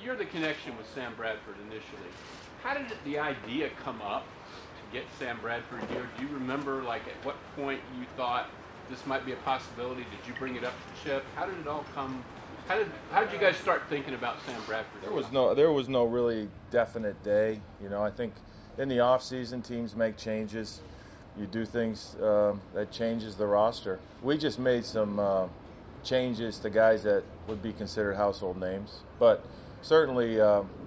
you're the connection with Sam Bradford initially. How did the idea come up to get Sam Bradford here? Do you remember, like, at what point you thought this might be a possibility? Did you bring it up to Chip? How did it all come? How did you guys start thinking about Sam Bradford? There was no really definite day. You know, I think in the off season teams make changes. You do things that changes the roster. We just made some changes to guys that would be considered household names. But certainly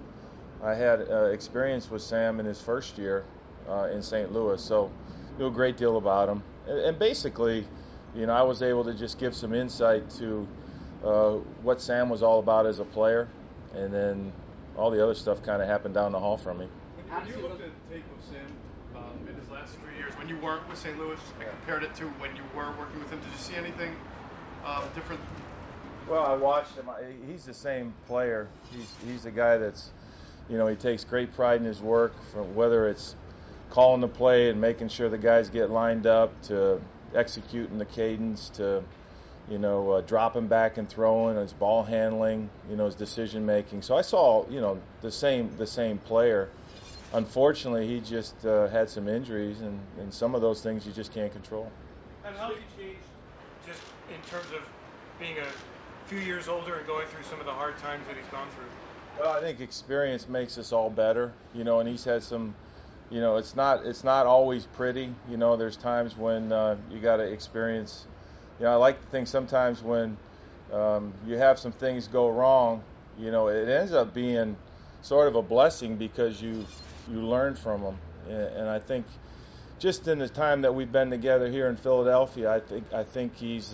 I had experience with Sam in his first year in St. Louis, so knew a great deal about him. And basically, you know, I was able to just give some insight to what Sam was all about as a player, and then all the other stuff kind of happened down the hall from me. When you looked at the tape of Sam in his last 3 years, when you weren't with St. Louis, and compared it to when you were working with him, did you see anything different? Well, I watched him. He's the same player. He's a guy that's, you know, he takes great pride in his work, from whether it's calling the play and making sure the guys get lined up, to executing the cadence, to, you know, dropping back and throwing, his ball handling, you know, his decision making. So I saw, you know, the same player. Unfortunately, he just had some injuries, and some of those things you just can't control. And how has he changed just in terms of being a few years older and going through some of the hard times that he's gone through? Well, I think experience makes us all better, you know, and he's had some, you know, it's not always pretty. You know, there's times when you got to experience. You know, I like to think sometimes when you have some things go wrong, you know, it ends up being sort of a blessing because you learn from them. And I think just in the time that we've been together here in Philadelphia, I think he's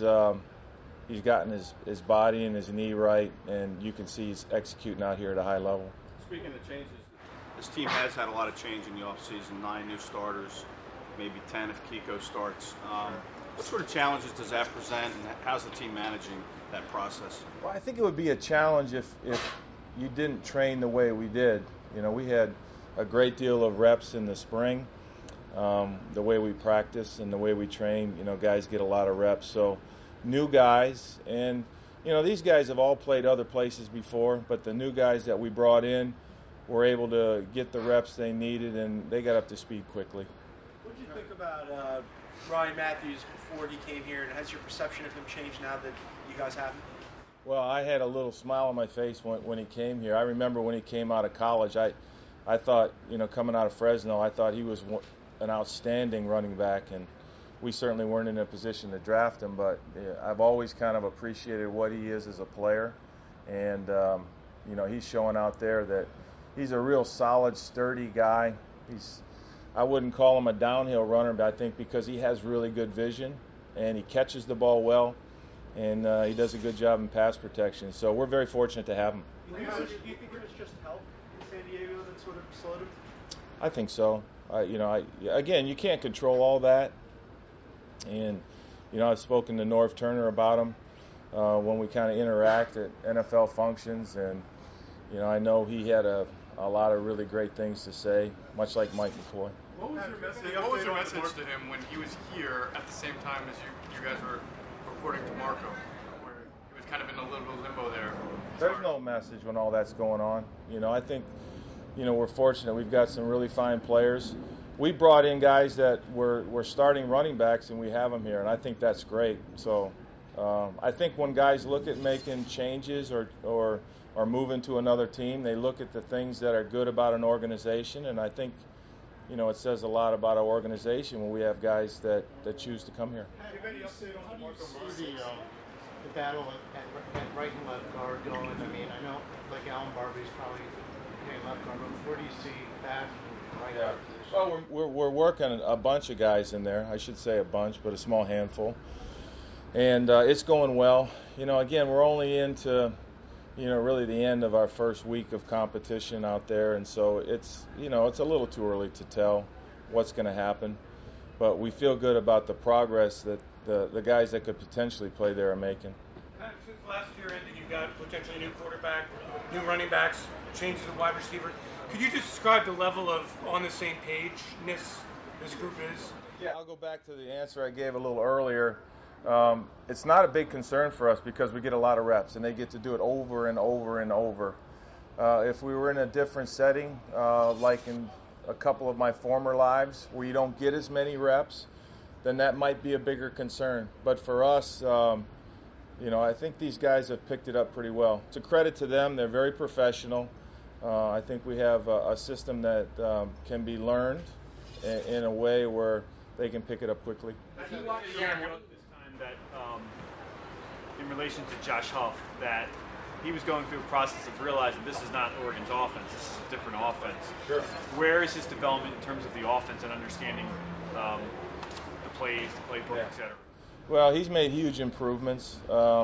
gotten his body and his knee right, and you can see he's executing out here at a high level. Speaking of changes, this team has had a lot of change in the offseason, 9 new starters, maybe 10 if Kiko starts. What sort of challenges does that present, and how's the team managing that process? Well, I think it would be a challenge if you didn't train the way we did. You know, we had a great deal of reps in the spring. The way we practice and the way we train, you know, guys get a lot of reps. So new guys, and, you know, these guys have all played other places before, but the new guys that we brought in were able to get the reps they needed, and they got up to speed quickly. What did you think about Ryan Matthews before he came here, and has your perception of him changed now that you guys have him? Well, I had a little smile on my face when he came here. I remember when he came out of college, I thought, you know, coming out of Fresno, I thought he was an outstanding running back, and we certainly weren't in a position to draft him, but I've always kind of appreciated what he is as a player, and, you know, he's showing out there that he's a real solid, sturdy guy. I wouldn't call him a downhill runner, but I think because he has really good vision and he catches the ball well, and he does a good job in pass protection. So we're very fortunate to have him. Do you think it was just health in San Diego that sort of slowed him? I think so. You know, again, you can't control all that. And, you know, I've spoken to Norv Turner about him when we kind of interact at NFL functions, and, you know, I know he had a lot of really great things to say, much like Mike McCoy. What was your message to him when he was here at the same time as you guys were reporting to Marco, where he was kind of in a little bit of limbo there? There's no message when all that's going on. You know, I think, you know, we're fortunate. We've got some really fine players. We brought in guys that were starting running backs, and we have them here, and I think that's great. So I think when guys look at making changes or moving to another team, they look at the things that are good about an organization, and I think, you know, it says a lot about our organization when we have guys that choose to come here. How do you see the battle at right and left guard going? I mean, I know, like, Alan Barbee's probably playing left guard, but where do you see that right guard position? Well, we're working a bunch of guys in there. I should say a bunch, but a small handful. And it's going well. You know, again, we're only into, you know, really the end of our first week of competition out there, and so it's, you know, it's a little too early to tell what's going to happen, but we feel good about the progress that the guys that could potentially play there are making. Since last year ended, you've got potentially a new quarterback, new running backs, changes of wide receiver. Could you just describe the level of on the same page-ness this group is? Yeah, I'll go back to the answer I gave a little earlier. It's not a big concern for us because we get a lot of reps, and they get to do it over and over and over. If we were in a different setting, like in a couple of my former lives where you don't get as many reps, then that might be a bigger concern. But for us, I think these guys have picked it up pretty well. It's a credit to them. They're very professional. I think we have a system that can be learned in a way where they can pick it up quickly. This time that, in relation to Josh Huff, that he was going through a process of realizing this is not Oregon's offense, this is a different offense. Sure. Where is his development in terms of the offense and understanding the plays, the playbook, etc.? Well, he's made huge improvements.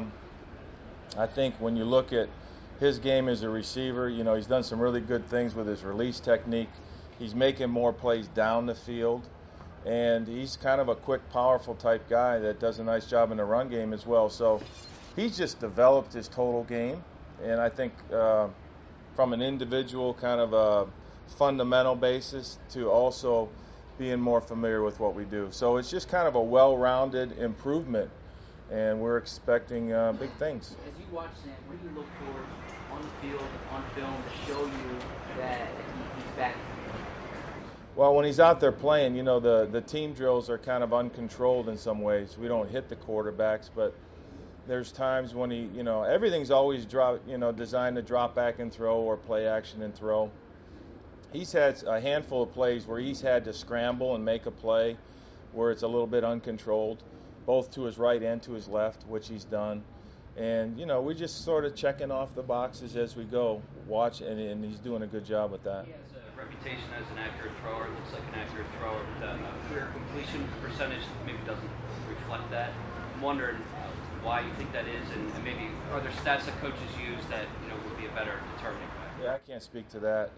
I think when you look at his game as a receiver, he's done some really good things with his release technique. He's making more plays down the field. And he's kind of a quick, powerful type guy that does a nice job in the run game as well. So he's just developed his total game. And I think from an individual kind of a fundamental basis to also being more familiar with what we do. So it's just kind of a well-rounded improvement, and we're expecting big things. As you watch Sam, what do you look for on the field, on film, to show you that he's back? Well, when he's out there playing, the team drills are kind of uncontrolled in some ways. We don't hit the quarterbacks, but there's times when he, everything's always designed to drop back and throw or play action and throw. He's had a handful of plays where he's had to scramble and make a play where it's a little bit uncontrolled, both to his right and to his left, which he's done. And, we're just sort of checking off the boxes as we go, and he's doing a good job with that. He has a reputation as an accurate thrower. It looks like an accurate thrower, but career completion percentage maybe doesn't reflect that. I'm wondering why you think that is, and maybe are there stats that coaches use that would be a better determining factor? Yeah, I can't speak to that.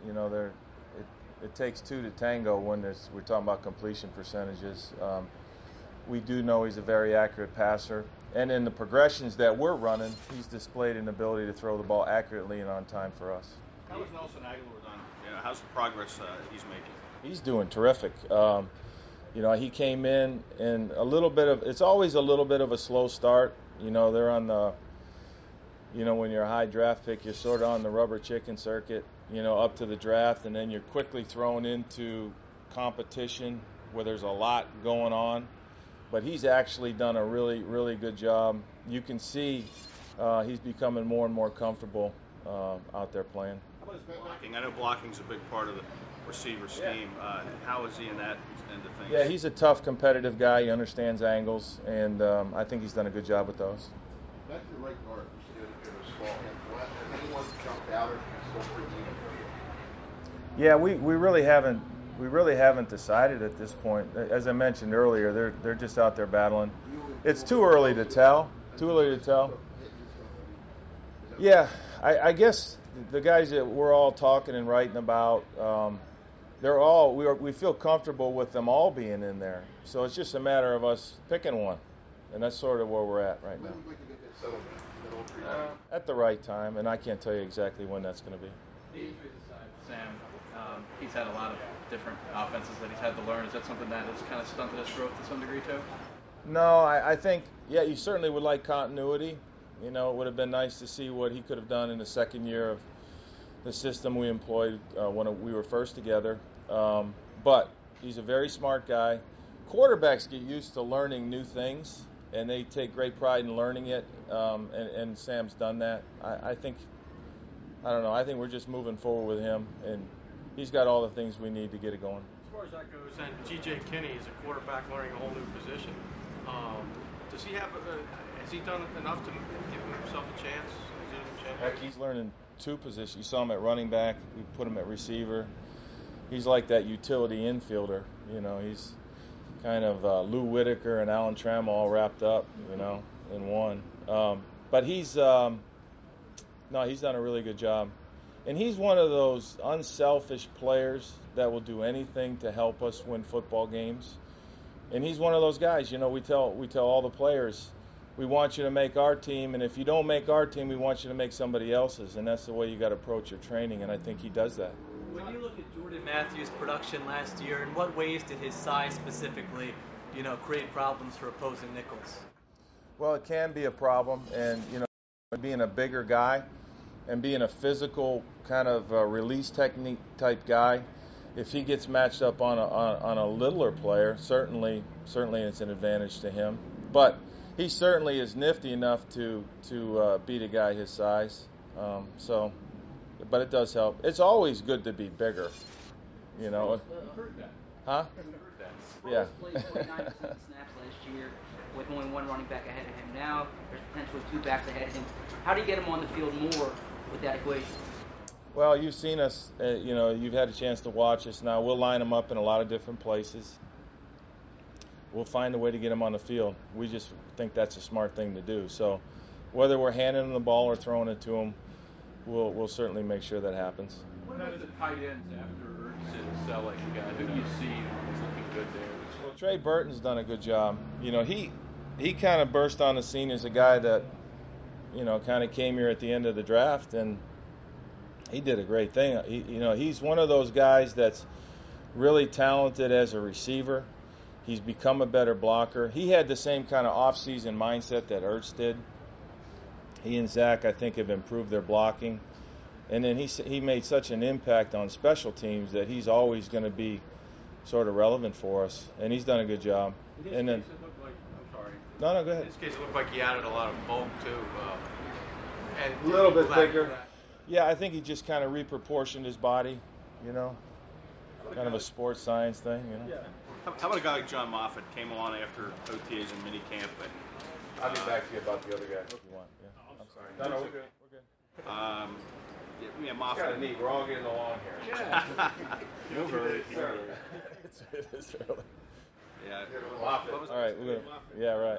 It takes two to tango when we're talking about completion percentages. We do know he's a very accurate passer, and in the progressions that we're running, he's displayed an ability to throw the ball accurately and on time for us. How is Nelson Aguilar done? How's the progress he's making? He's doing terrific. He came in and it's always a little bit of a slow start. They're on the, when you're a high draft pick, you're sort of on the rubber chicken circuit, up to the draft, and then you're quickly thrown into competition where there's a lot going on. But he's actually done a really, really good job. You can see he's becoming more and more comfortable out there playing. How about his blocking? I know blocking's a big part of the receiver scheme. How is he in that end of things? Yeah, he's a tough, competitive guy. He understands angles, and I think he's done a good job with those. Back to the right guard, it was small and flat. Has anyone jumped out or still pretty even for you? Yeah, we really haven't decided at this point. As I mentioned earlier, they're just out there battling. It's too early to tell. Yeah, I guess the guys that we're all talking and writing about, we feel comfortable with them all being in there. So it's just a matter of us picking one, and that's sort of where we're at right now. When would you like to get that settlement? At the right time, and I can't tell you exactly when that's going to be. The injuries aside, Sam, he's had a lot of different offenses that he's had to learn. Is that something that has kind of stunted his growth to some degree too? No, I think, you certainly would like continuity. It would have been nice to see what he could have done in the second year of the system we employed when we were first together. But he's a very smart guy. Quarterbacks get used to learning new things, and they take great pride in learning it, and Sam's done that. I think we're just moving forward with him, and he's got all the things we need to get it going. As far as that goes, and G.J. Kinney is a quarterback learning a whole new position. Does he have? Has he done enough to give himself a chance? Heck, he's learning two positions. You saw him at running back. We put him at receiver. He's like that utility infielder. He's kind of Lou Whitaker and Alan Trammell all wrapped up, in one. But he's done a really good job. And he's one of those unselfish players that will do anything to help us win football games. And he's one of those guys, we tell all the players, we want you to make our team, and if you don't make our team, we want you to make somebody else's. And that's the way you got to approach your training, and I think he does that. When you look at Jordan Matthews' production last year, in what ways did his size specifically, create problems for opposing nickels? Well, it can be a problem, and being a bigger guy, and being a physical kind of release technique type guy, if he gets matched up on a littler player, certainly it's an advantage to him. But he certainly is nifty enough to beat a guy his size. But it does help. It's always good to be bigger, you know. Huh? Yeah. Played 49% of snaps last year with only one running back ahead of him. Now there's potentially two backs ahead of him. How do you get him on the field more with that equation? Well, you've seen us, you've had a chance to watch us now. We'll line them up in a lot of different places. We'll find a way to get them on the field. We just think that's a smart thing to do. So whether we're handing them the ball or throwing it to them, we'll certainly make sure that happens. What about the tight ends after Ertz and Selleck? Who do you see is looking good there? Well, Trey Burton's done a good job. He kind of burst on the scene as a guy that, kind of came here at the end of the draft, and he did a great thing. He's one of those guys that's really talented as a receiver. He's become a better blocker. He had the same kind of off-season mindset that Ertz did. He and Zach, I think, have improved their blocking. And then he made such an impact on special teams that he's always going to be sort of relevant for us. And he's done a good job. In this case, it looked like, I'm sorry. No, go ahead. In this case, it looked like he added a lot of bulk, too. And a little bit bigger. Yeah, I think he just kind of reproportioned his body, kind of a sports science thing, Yeah. How about a guy like John Moffitt came on after OTAs and minicamp? I'll be back to you about the other guy if you want. Yeah. I'm sorry. No, we're good. We're good. Moffitt. It's kind of neat. We're all getting along here. Yeah. No hurry. It is early. Yeah. Moffitt. All right. We're good. Yeah, right.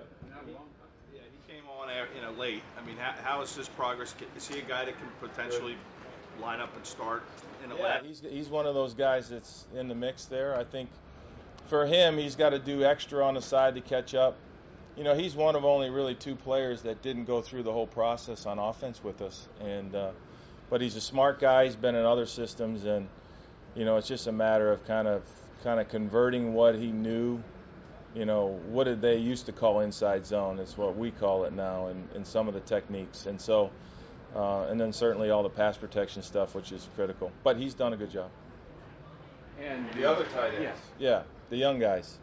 He came on late. I mean, how is his progress? Is he a guy that can potentially line up and start in a lab? He's one of those guys that's in the mix there. I think for him, he's got to do extra on the side to catch up. He's one of only really two players that didn't go through the whole process on offense with us. But he's a smart guy. He's been in other systems, and it's just a matter of kind of converting what he knew. What did they used to call inside zone? It's what we call it now, in some of the techniques. And so, and then certainly all the pass protection stuff, which is critical. But he's done a good job. And the other tight ends. Yeah, the young guys.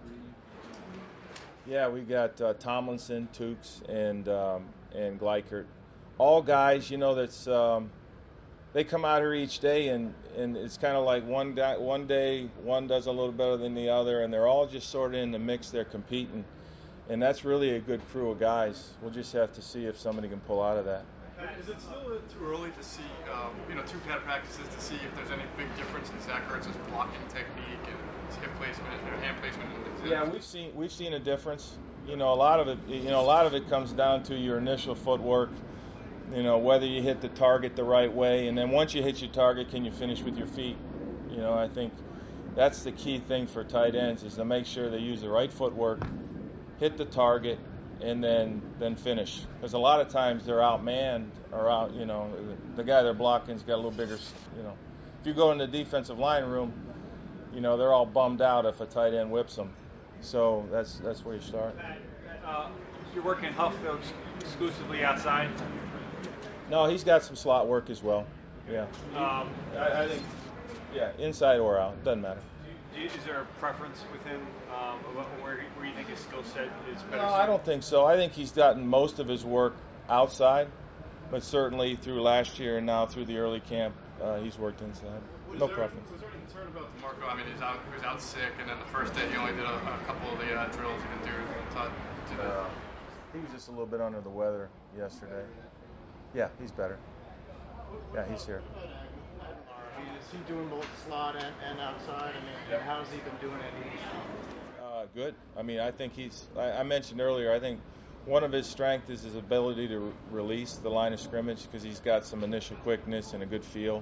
Yeah, we got Tomlinson, Tukes, and Gleichert. All guys, that's they come out here each day, and it's kind of like one day one does a little better than the other, and they're all just sort of in the mix. They're competing, and that's really a good crew of guys. We'll just have to see if somebody can pull out of that. Is it still too early to see, two pad practices to see if there's any big difference in Zach Ertz's blocking technique and hip placement, hand placement? Yeah, we've seen a difference. A lot of it comes down to your initial footwork. Whether you hit the target the right way, and then once you hit your target, can you finish with your feet? I think that's the key thing for tight ends is to make sure they use the right footwork, hit the target, and then finish. Because a lot of times they're outmanned or the guy they're blocking's got a little bigger. If you go in the defensive line room, they're all bummed out if a tight end whips them. So that's where you start. You're working Huff exclusively outside. No, he's got some slot work as well. Yeah. I think, inside or out, doesn't matter. Is there a preference with him where you think his skill set is better? No, I don't think so. I think he's gotten most of his work outside, but certainly through last year and now through the early camp, he's worked inside. No preference. Was there any concern about DeMarco? I mean, he was out sick, and then the first day he only did a couple of the drills he didn't do. He was just a little bit under the weather yesterday. Yeah, he's better. Yeah, he's here. Is he doing both slot and outside? I mean, how's he been doing it? Good. I mean, I think I mentioned earlier, I think one of his strengths is his ability to release the line of scrimmage because he's got some initial quickness and a good feel.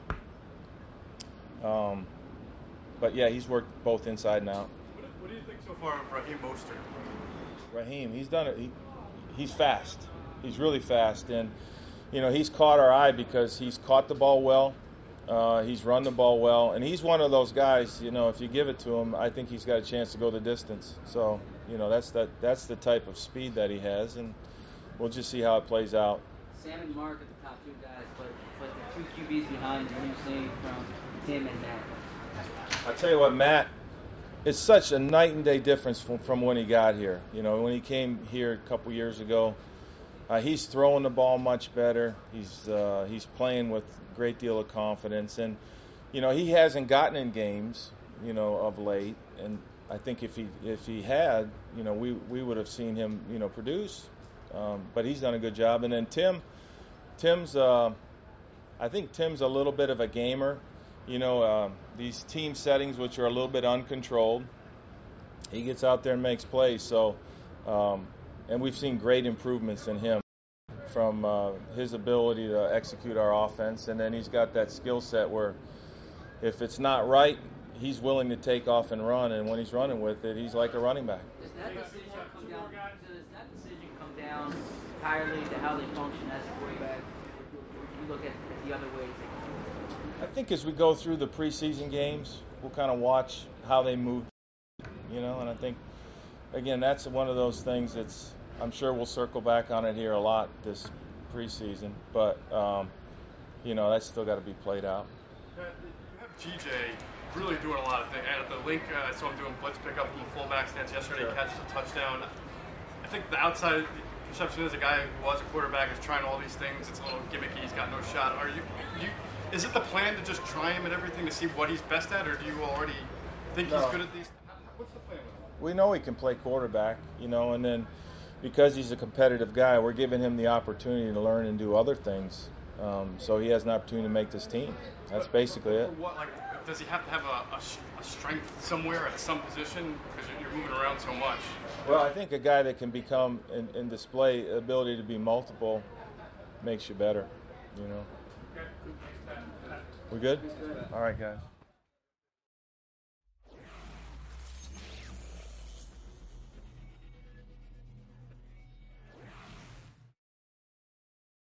But, yeah, he's worked both inside and out. What do you think so far of Raheem Mostert? Raheem, he's done it. He's fast. He's really fast. And, he's caught our eye because he's caught the ball well. He's run the ball well. And he's one of those guys, if you give it to him, I think he's got a chance to go the distance. So, that's the type of speed that he has. And we'll just see how it plays out. Sam and Mark are the top two guys, but two QBs behind, what are you seeing from Tim and Matt? I tell you what, Matt, it's such a night and day difference from when he got here. You know, when he came here a couple years ago, he's throwing the ball much better. He's playing with a great deal of confidence, and you know, he hasn't gotten in games, you know, of late. And I think if he had, you know, we would have seen him, you know, produce. But he's done a good job. And then Tim's I think Tim's a little bit of a gamer. You know, these team settings, which are a little bit uncontrolled, he gets out there and makes plays. So, and we've seen great improvements in him from his ability to execute our offense. And then he's got that skill set where if it's not right, he's willing to take off and run. And when he's running with it, he's like a running back. Does that decision come down entirely to how they function as a quarterback? Or you look at the other ways? I think as we go through the preseason games, we'll kind of watch how they move, you know, and I think, again, that's one of those things that's, I'm sure we'll circle back on it here a lot this preseason, but, you know, that's still got to be played out. You have GJ really doing a lot of things. At the link, I saw him doing blitz pickup from the fullback stance yesterday. He catches a touchdown. I think the outside perception is a guy who was a quarterback is trying all these things. It's a little gimmicky. He's got no shot. Is it the plan to just try him at everything to see what he's best at, or do you already think he's good at these? What's the plan with him? We know he can play quarterback, you know, and then because he's a competitive guy, we're giving him the opportunity to learn and do other things. So he has an opportunity to make this team. That's basically it. What, like, does he have to have a strength somewhere at some position because you're moving around so much? Well, I think a guy that can become and display ability to be multiple makes you better, you know. We good? All right, guys.